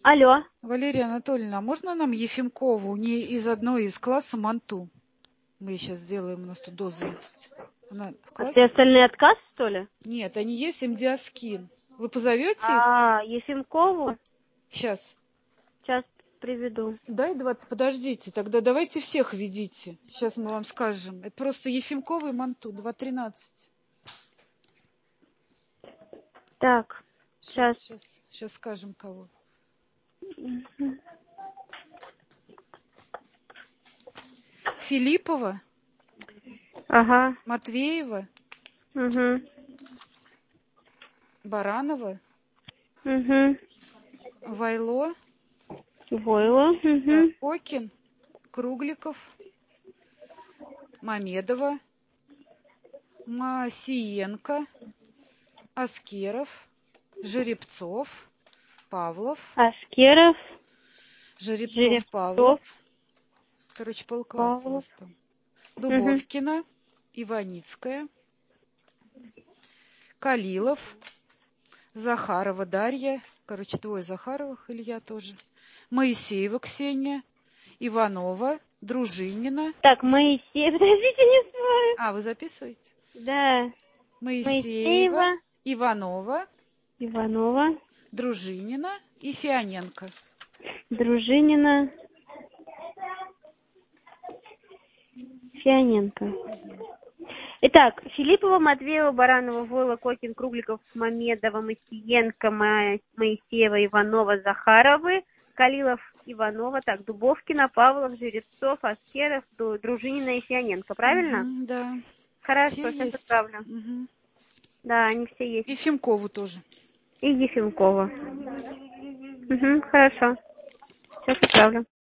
Алло. Валерия Анатольевна, а можно нам Ефимкову не из одной из класса Манту? Мы сейчас сделаем, у нас тут доза есть. Она в А все классе? остальные отказ, что ли? Нет, они есть, им диаскин. Вы позовете их? Ефимкову? Сейчас. Сейчас приведу. Подождите, тогда давайте всех ведите. Сейчас мы вам скажем. Это просто Ефимкова и Манту, 2:13. Так, сейчас. Сейчас скажем кого. Филиппова, Ага. Матвеева, Угу. Баранова, Угу. Вайло, Войло. Угу. Окин, Кругликов, Мамедова, Масиенко, Аскеров, Жеребцов, Павлов, Аскеров. Павлов. Жеребцов. Короче, полкласса у Павлов. вас там. Угу. Дубовкина, Иваницкая, Калилов, Захарова Дарья. Короче, двое Захаровых, Илья тоже. Моисеева Ксения, Иванова, Дружинина. Так, Моисей. Подождите, не знаю. Вы записываете? Да. Моисеева, Моисеева. Иванова, Иванова. Дружинина и Фионенко. Дружинина. Фионенко. Итак, Филиппова, Матвеева, Баранова, Войла, Кокин, Кругликов, Мамедова, Масиенко, Моисеева, Иванова, Захаровы, Калилов, Иванова, так, Дубовкина, Павлов, Жеребцов, Аскеров, Дружинина и Фионенко, правильно? Да. Хорошо, Все сейчас есть. отправлю. Да, они все есть. И Фимкову тоже. И Ефимкова. Хорошо. Сейчас отправлю.